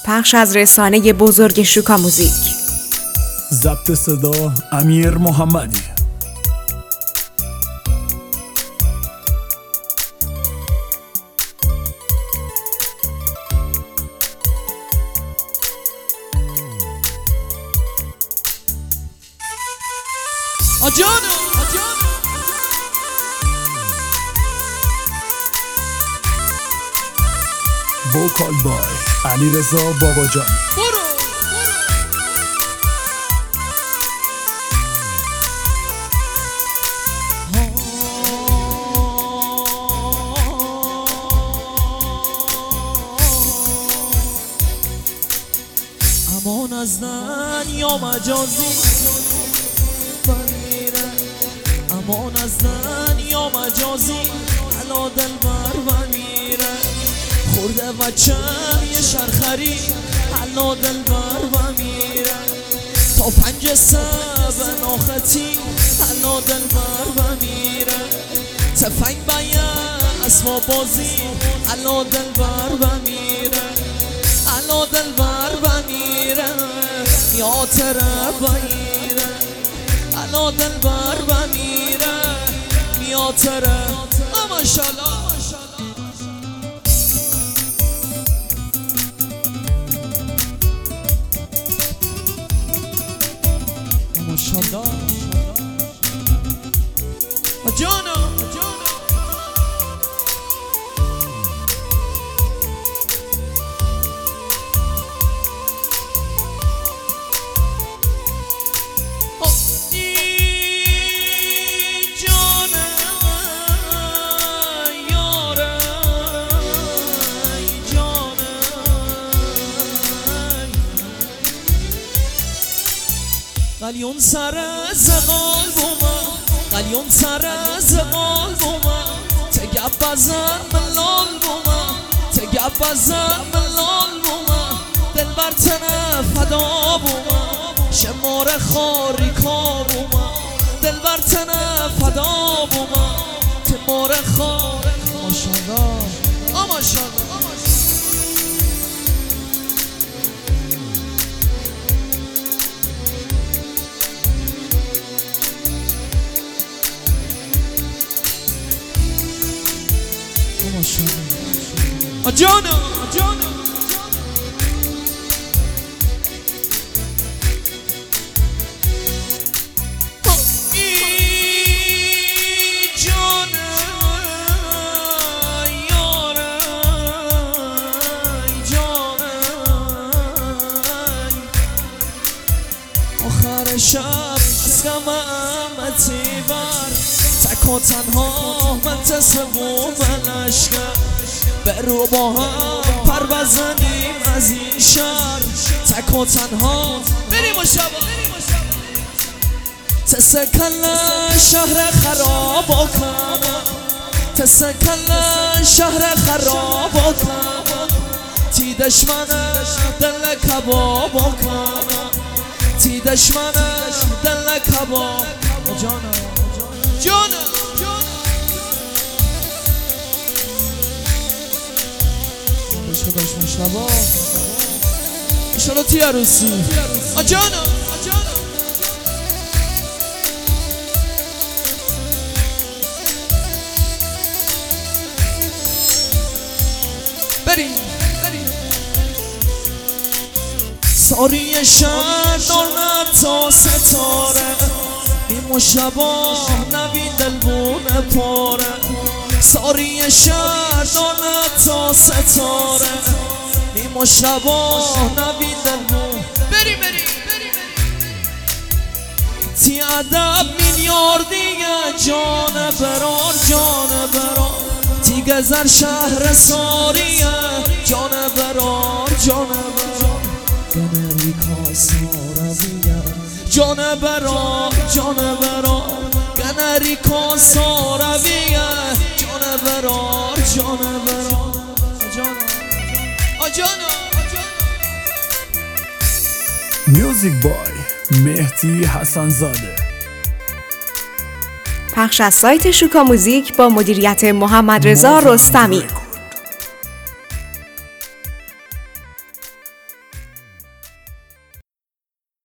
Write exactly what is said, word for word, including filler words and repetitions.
پخش از رسانه بزرگ شوکا موزیک. ضبط صدا امیر محمدی. آجانا وکال بای علیرضا باباجان. برو امان از نن یا مجازی بمیره، امان از نن یا مجازی علا دل بر بمیره، خورده بچم یه شرخری علا دل بر بمیره، تا پنج سب ناختی علا دل بر بمیره، تفنگ باید اسما بازی علا دل بر بمیره، علا دل بر بمیره یا تره بمیره، علا دل بر بمیره یا تره. ماشالله ماشالله جانا قلیون سر زغال بوما، قلیون سر زغال بوما، تگب بزن ملال بوما، تگب بزن ملال بوما، دل بر تنه فدا بوما، شمار خاری کا بوما، دل بر تنه فدا بوما، تمار خار. ماشالله آ ماشالله جانا جانا جانا یارا جانا آخر شب از غم امتی بر تک و تنها من تصمیم لشکر برو با هم پر بزنیم از این شهر تک و تنها بریم و شبا تسکل شهر خراب کنم، تسکل شهر خراب کنم، تی دشمنش دل کباب کنم، تی دشمنش دل کباب. جانا جانا خداش مشتبا ایشالا تی عروسی آجانا بریم ساری شهر دارم تا ستاره، نیم و شبا نبین دلبونه پاره، ساری شهر دارم تا ستاره، نیم و شبا نبین دلبونه. بریم بریم تی ادب میلیاردیه جان برار جان برار، تی گذر شهر ساریه جان برار جان برار، گنری کاسارویه جان برار جان برار، گنری کاسارویه جان برار جان برار. آجانا میوزیک بای مهدی حسن زاده. پخش از سایت شوکا موزیک با مدیریت محمد رضا رستمی.